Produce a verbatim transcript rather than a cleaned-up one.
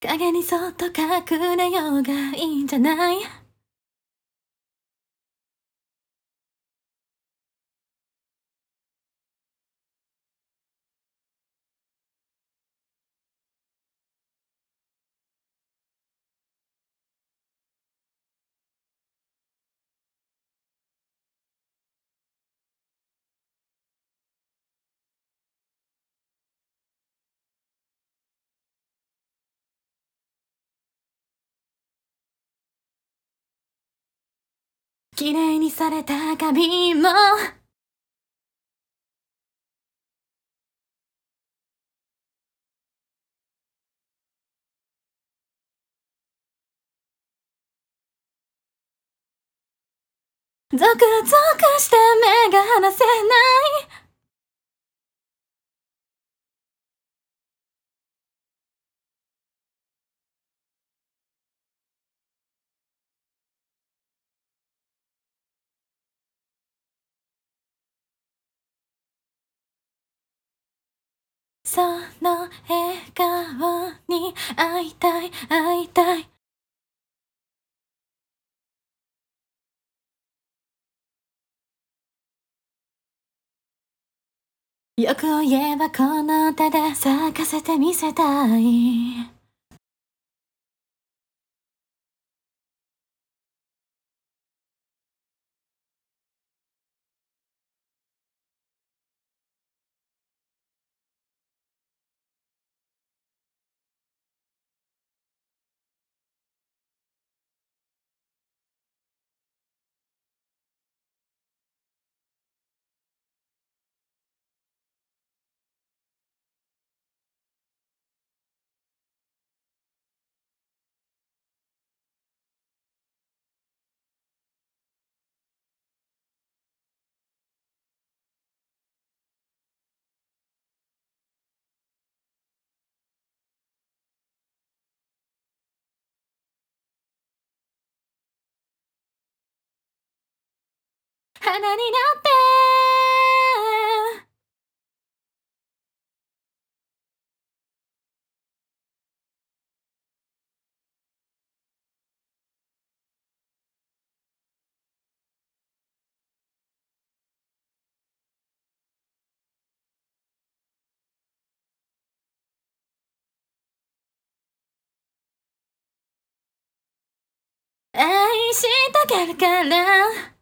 影にそっと隠れようがいいんじゃない？綺麗にされた髪もゾクゾクして目が離せない。その笑顔に会いたい会いたい。欲を言えばこの手で咲かせてみせたい。花になって愛してあげるから